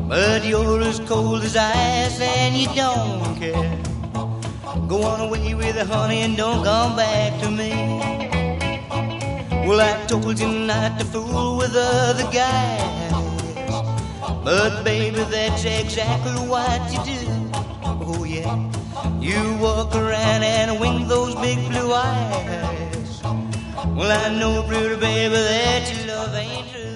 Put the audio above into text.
But you're as cold as ice and you don't care. Go on away with the honey and don't come back to me. Well, I told you not to fool with other guys, but baby, that's exactly what you do. Oh yeah, you walk around and wink those big blue eyes. Well, I know, pretty baby, that your love ain't true.